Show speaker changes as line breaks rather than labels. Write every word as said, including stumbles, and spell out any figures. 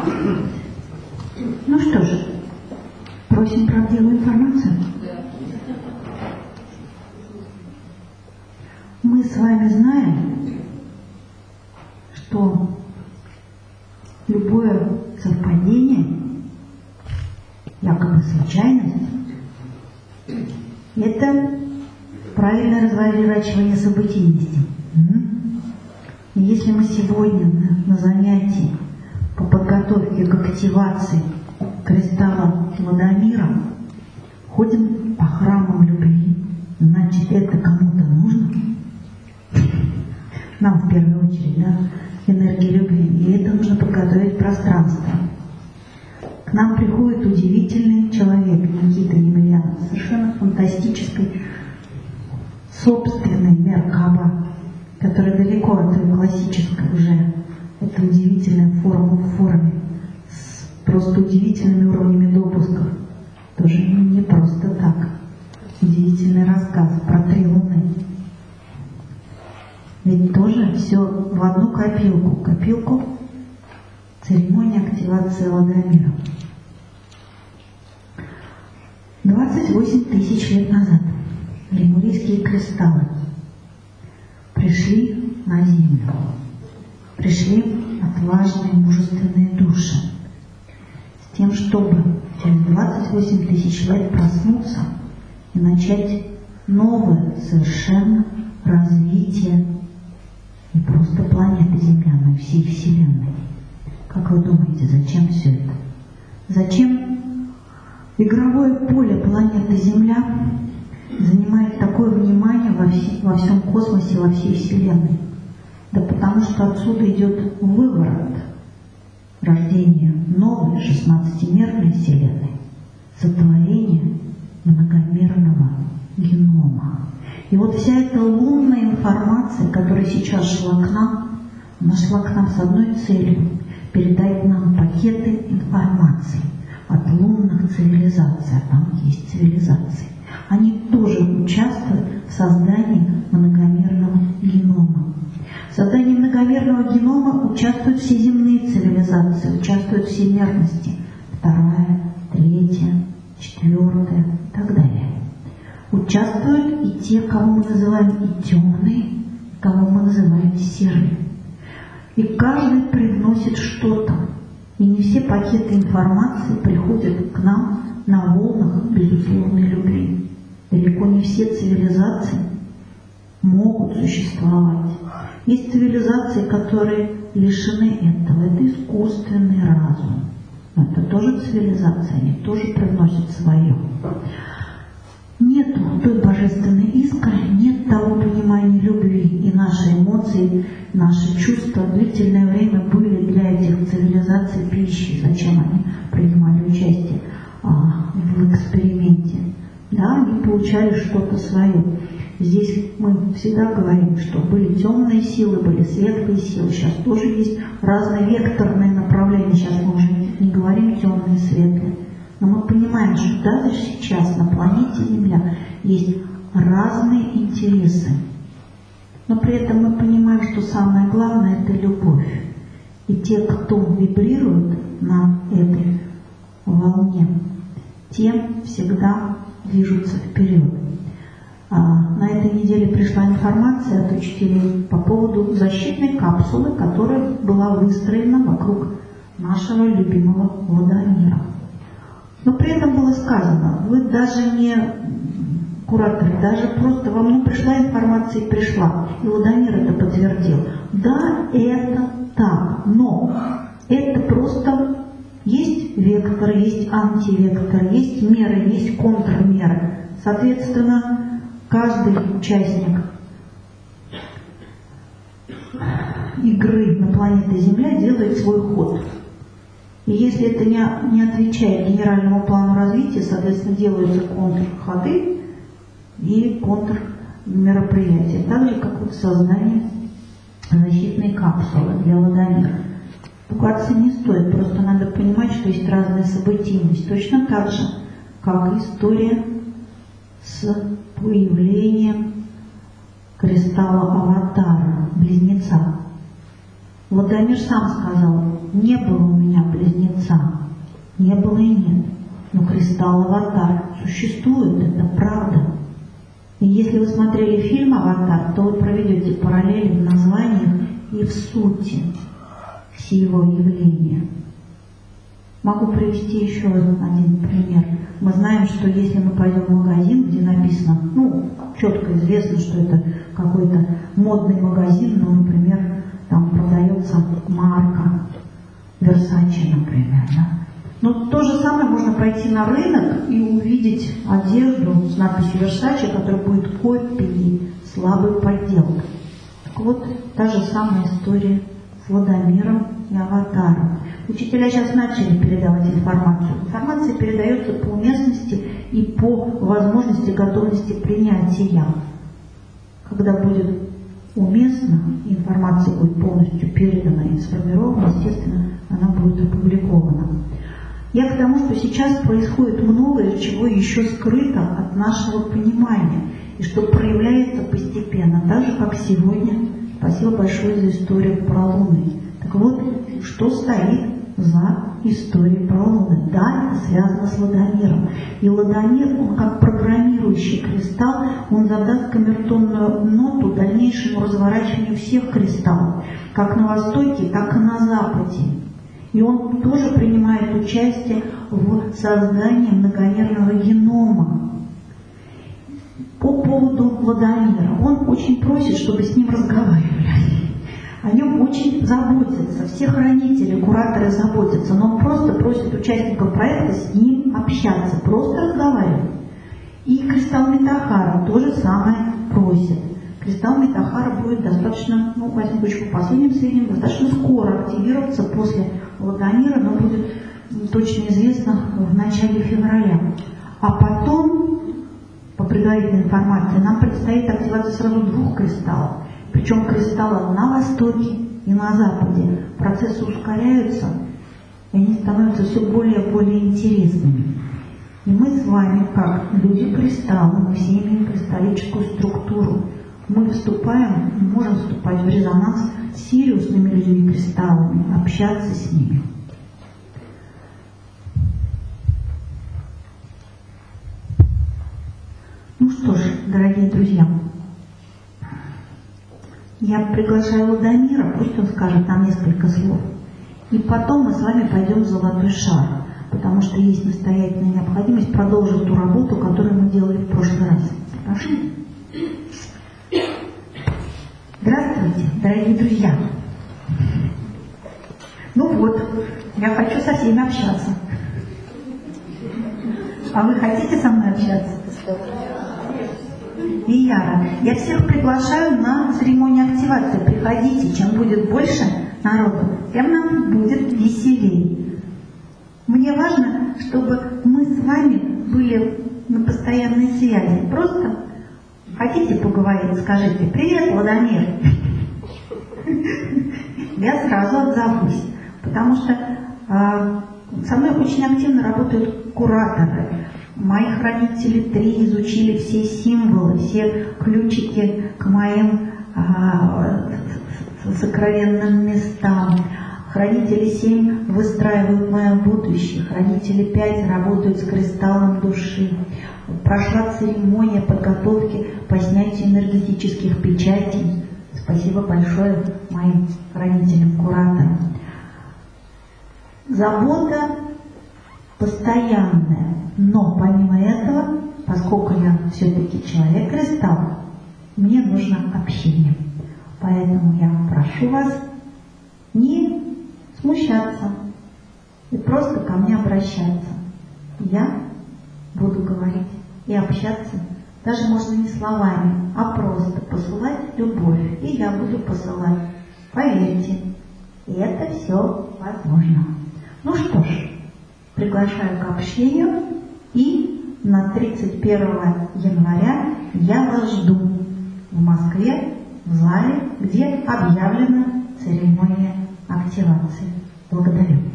Ну что же, просим правдивую информацию. Мы с вами знаем, что любое совпадение, якобы случайность, это правильное разворачивание событийности. И если мы сегодня на занятии по подготовке к активации кристалла Ладомира ходим по храмам любви, значит, это кому-то нужно. Нам в первую очередь, да, энергия любви. И это нужно подготовить пространство. К нам приходит удивительный человек, Никита Емельянов, совершенно фантастической, собственной Меркаба, которая далеко от той классической уже. Это удивительная форма в форме, с просто удивительными уровнями допусков. Тоже не просто так. Удивительный рассказ про три луны. Ведь тоже все в одну копилку. Копилку церемонии активации Ладомира. двадцать восемь тысяч лет назад лемурийские кристаллы пришли на Землю. Пришли отважные, мужественные души с тем, чтобы через двадцать восемь тысяч лет проснуться и начать новое совершенно развитие не просто планеты Земля, но и всей Вселенной. Как вы думаете, зачем все это? Зачем игровое поле планеты Земля занимает такое внимание во, вс во всем космосе, во всей Вселенной? Да потому что отсюда идет выворот рождения новой шестнадцатимерной Вселенной, сотворение многомерного генома. И вот вся эта лунная информация, которая сейчас шла к нам, она шла к нам с одной целью – передать нам пакеты информации от лунных цивилизаций, а там есть цивилизации. Они тоже участвуют в создании многомерного генома. В создании многомерного генома участвуют все земные цивилизации, участвуют все мерности. Вторая, третья, четвертая и так далее. Участвуют и те, кого мы называем и темные, и кого мы называем серые. И каждый привносит что-то. И не все пакеты информации приходят к нам на волнах безусловной любви. Далеко не все цивилизации могут существовать. Есть цивилизации, которые лишены этого. Это искусственный разум. Но это тоже цивилизация, они тоже привносят свое. Нет той божественной искры, нет того понимания любви, и наши эмоции, наши чувства длительное время были для этих цивилизаций пищей. Зачем они принимали участие а, в эксперименте? Да, они получали что-то свое. Здесь мы всегда говорим, что были темные силы, были светлые силы. Сейчас тоже есть разные векторные направления. Сейчас мы уже не говорим темные и светлые. Но мы понимаем, что даже сейчас на планете Земля есть разные интересы. Но при этом мы понимаем, что самое главное – это любовь. И те, кто вибрирует на этой волне, те всегда движутся вперед. А на этой неделе пришла информация от учителей по поводу защитной капсулы, которая была выстроена вокруг нашего любимого Ладомира. Но при этом было сказано, вы даже не кураторы, даже просто вам ну, пришла информация и пришла. И Ладомир это подтвердил. Да, это так, но это просто есть векторы, есть антивекторы, есть меры, есть контрмеры. Соответственно, каждый участник игры на планете Земля делает свой ход. И если это не, не отвечает генеральному плану развития, соответственно, делаются контрходы и контрмероприятия. Так же, как вот создание защитной капсулы для Ладомира. Пугаться не стоит, просто надо понимать, что есть разная событийность. Точно так же, как история с появлением кристалла Аватара, близнеца. Ладомир сам сказал, не было у меня близнецов. не было и нет. Но кристалл «Аватар» существует, это правда. И если вы смотрели фильм «Аватар», то вы проведете параллели в названиях и в сути всего явления. Могу привести еще один пример. Мы знаем, что если мы пойдем в магазин, где написано, ну, четко известно, что это какой-то модный магазин, ну, например, там продается марка Versace, например, да? Но то же самое можно пойти на рынок и увидеть одежду с надписью Versace, которая будет копией, слабой подделкой. Так вот, та же самая история с Владимиром и Аватаром. Учителя сейчас начали передавать информацию. Информация передается по уместности и по возможности, готовности принятия. Когда будет уместно, информация будет полностью передана и сформирована, естественно, она будет опубликована. Я к тому, что сейчас происходит многое, чего еще скрыто от нашего понимания, и что проявляется постепенно, так же, как сегодня. Спасибо большое за историю про Луны. Так вот, что стоит за историей про Луны? Да, это связано с Ладомиром. И Ладомир, он как программирующий кристалл, он задаст камертонную ноту дальнейшему разворачиванию всех кристаллов, как на Востоке, так и на Западе. И он тоже принимает участие в создании многомерного генома. По поводу Владимира, он очень просит, чтобы с ним разговаривали. О нем очень заботятся, все хранители, кураторы заботятся, но он просто просит участников проекта с ним общаться, просто разговаривать. И кристалл Митахара то же самое просит. Кристалл Митахара будет достаточно, ну, во всяком случае, по последним сведениям, достаточно скоро активироваться после Владимира, но будет точно известно в начале февраля. А потом, по предварительной информации, нам предстоит активация сразу двух кристаллов. Причем кристаллы на Востоке и на Западе. Процессы ускоряются, и они становятся все более и более интересными. И мы с вами, как люди кристалла, мы все имеем кристаллическую структуру. Мы вступаем, мы можем вступать в резонанс с сириусными людьми-кристаллами, общаться с ними. Ну что ж, дорогие друзья, я приглашаю Владимира, пусть он скажет нам несколько слов. И потом мы с вами пойдем в золотой шар, потому что есть настоятельная необходимость продолжить ту работу, которую мы делали в прошлый раз. Прошу. Здравствуйте, дорогие друзья. Ну вот, я хочу со всеми общаться. А вы хотите со мной общаться? И я. Я всех приглашаю на церемонию активации. Приходите, чем будет больше народу, тем нам будет веселее. Мне важно, чтобы мы с вами были на постоянной связи. Просто хотите поговорить, скажите: «Привет, Владимир». Я сразу отзовусь, потому что э, со мной очень активно работают кураторы. Мои хранители три изучили все символы, все ключики к моим э, сокровенным местам. Хранители семь выстраивают мое будущее. Хранители пять работают с кристаллом души. Прошла церемония подготовки по снятию энергетических печатей. Спасибо большое моим хранителям-кураторам. Забота постоянная. Но помимо этого, поскольку я все-таки человек-кристалл, мне нужно общение. Поэтому я прошу вас не смущаться и просто ко мне обращаться. Я буду говорить и общаться, даже можно не словами, а просто посылать любовь. И я буду посылать. Поверьте, и это все возможно. Ну что ж, приглашаю к общению, и на тридцать первого января я вас жду в Москве, в зале, где объявлена церемония активации. Благодарю.